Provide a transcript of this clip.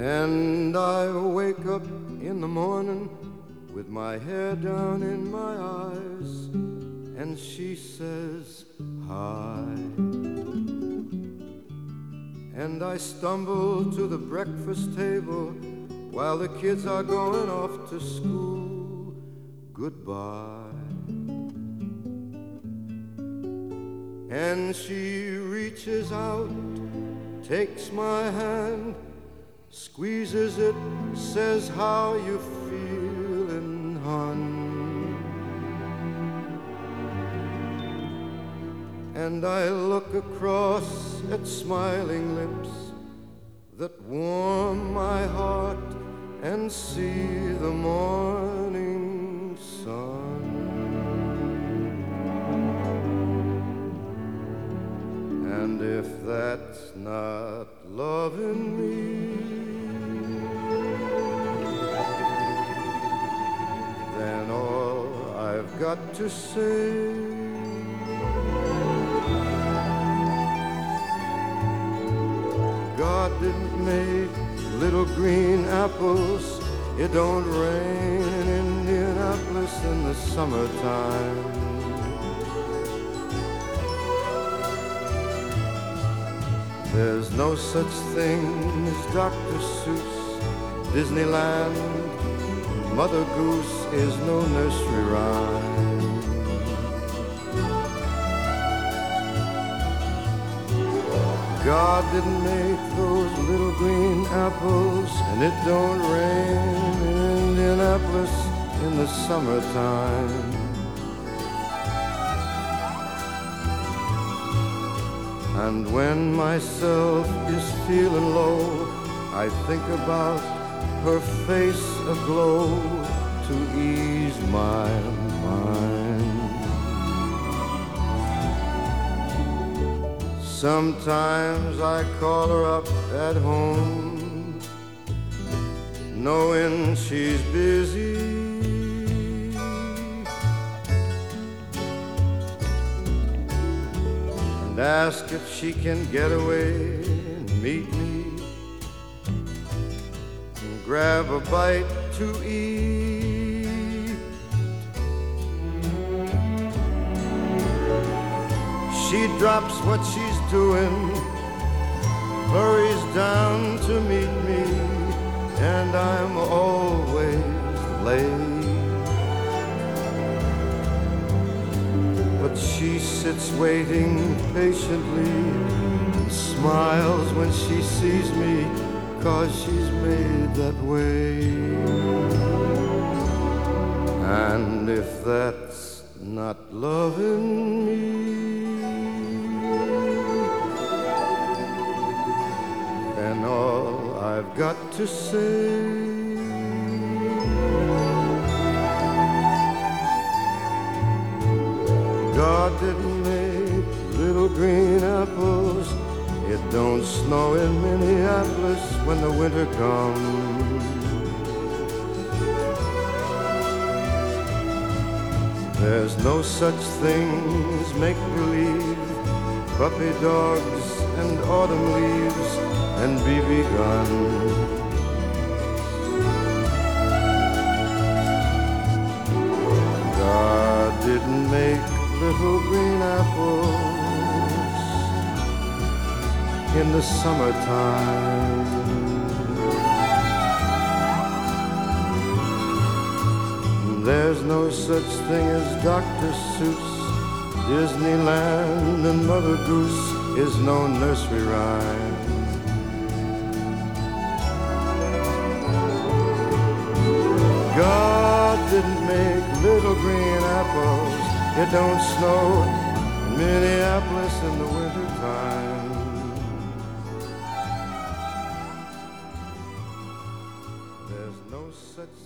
And I wake up in the morning with my hair down in my eyes, and she says hi. And I stumble to the breakfast table while the kids are going off to school. Goodbye. And she reaches out, takes my hand, squeezes it, says, how you feeling, hon? And I look across at smiling lips that warm my heart and see the morning sun. And if that's not loving me, then all I've got to say, God didn't make little green apples. It don't rain in Indianapolis in the summertime. There's no such thing as Dr. Seuss, Disneyland, Mother Goose is no nursery rhyme. God didn't make those little green apples, and it don't rain in Indianapolis in the summertime. And when myself is feeling low, I think about her face aglow to ease my mind. Sometimes I call her up at home, knowing she's busy, and ask if she can get away and meet me and grab a bite to eat. She drops what she's doing, hurries down to meet me, and I'm always late. But she sits waiting patiently and smiles when she sees me, 'cause she's made that way. And if that's not loving me, then all I've got to say, God didn't make little green apples. It don't snow in Minneapolis when the winter comes. There's no such thing as make-believe, puppy dogs and autumn leaves and BB guns. God didn't make little green apples in the summertime. There's no such thing as Dr. Seuss, Disneyland, and Mother Goose is no nursery rhyme. God didn't make little green apples. It don't snow in Minneapolis in the wintertime. There's no such